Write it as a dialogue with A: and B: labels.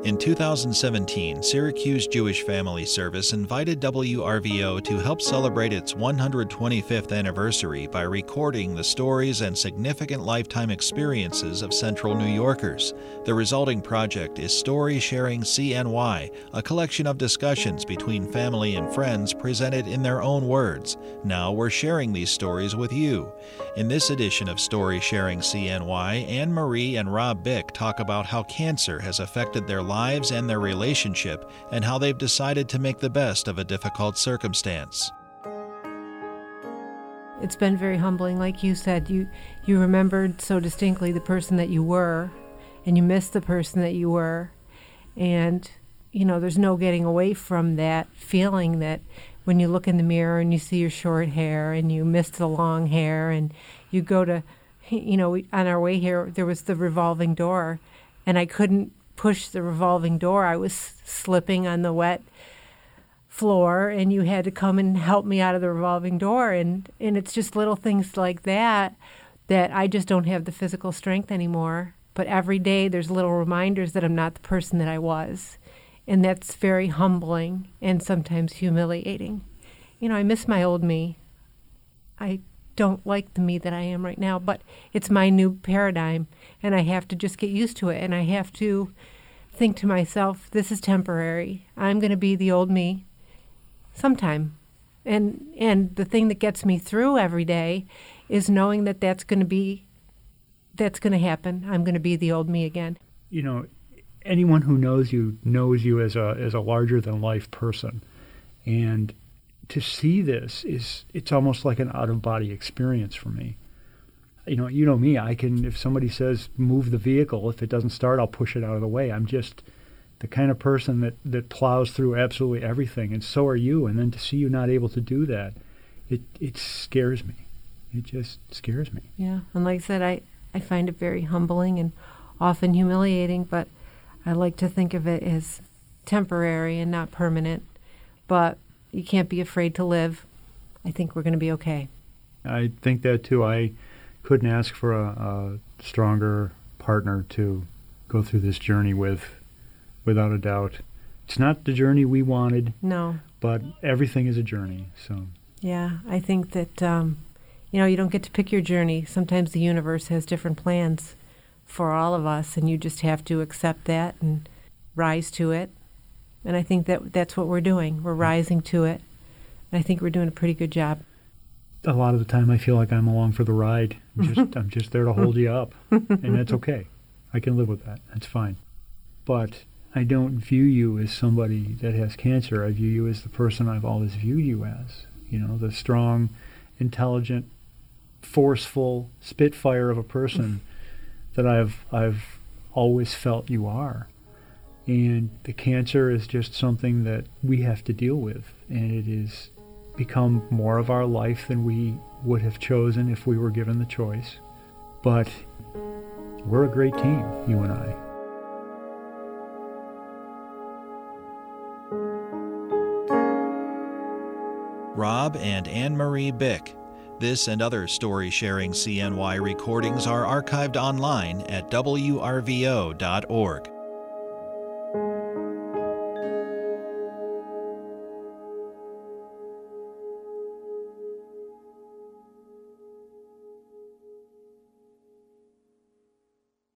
A: In 2017, Syracuse Jewish Family Service invited WRVO to help celebrate its 125th anniversary by recording the stories and significant lifetime experiences of Central New Yorkers. The resulting project is Story Sharing CNY, a collection of discussions between family and friends presented in their own words. Now we're sharing these stories with you. In this edition of Story Sharing CNY, Anne Marie and Rob Bick talk about how cancer has affected their lives and their relationship, and how they've decided to make the best of a difficult circumstance.
B: It's been very humbling. Like you said, you remembered so distinctly the person that you were, and you missed the person that you were. And, there's no getting away from that feeling that when you look in the mirror and you see your short hair and you miss the long hair, and you go to, on our way here, there was the revolving door, and I couldn't push the revolving door. I was slipping on the wet floor, and you had to come and help me out of the revolving door. And it's just little things like that I just don't have the physical strength anymore. But every day there's little reminders that I'm not the person that I was. And that's very humbling and sometimes humiliating. I miss my old me. I don't like the me that I am right now, but it's my new paradigm, and I have to just get used to it, and I have to think to myself, this is temporary. I'm going to be the old me sometime. And the thing that gets me through every day is knowing that that's going to happen. I'm going to be the old me again.
C: Anyone who knows you as a larger than life person, and to see this it's almost like an out-of-body experience for me. You know me, I can, if somebody says move the vehicle, if it doesn't start, I'll push it out of the way. I'm just the kind of person that plows through absolutely everything, and so are you. And then to see you not able to do that, it scares me. It just scares me.
B: Yeah, and like I said, I find it very humbling and often humiliating, but I like to think of it as temporary and not permanent. But you can't be afraid to live. I think we're going to be okay.
C: I think that too. I couldn't ask for a stronger partner to go through this journey without a doubt. It's not the journey we wanted.
B: No.
C: But everything is a journey. So.
B: Yeah, I think that, you don't get to pick your journey. Sometimes the universe has different plans for all of us, and you just have to accept that and rise to it. And I think that's what we're doing. We're rising to it. And I think we're doing a pretty good job.
C: A lot of the time I feel like I'm along for the ride. I'm just there to hold you up. And that's okay. I can live with that. That's fine. But I don't view you as somebody that has cancer. I view you as the person I've always viewed you as. The strong, intelligent, forceful spitfire of a person that I've always felt you are. And the cancer is just something that we have to deal with, and it has become more of our life than we would have chosen if we were given the choice. But we're a great team, you and I.
A: Rob and Anne Marie Bick. This and other Story Sharing CNY recordings are archived online at WRVO.org.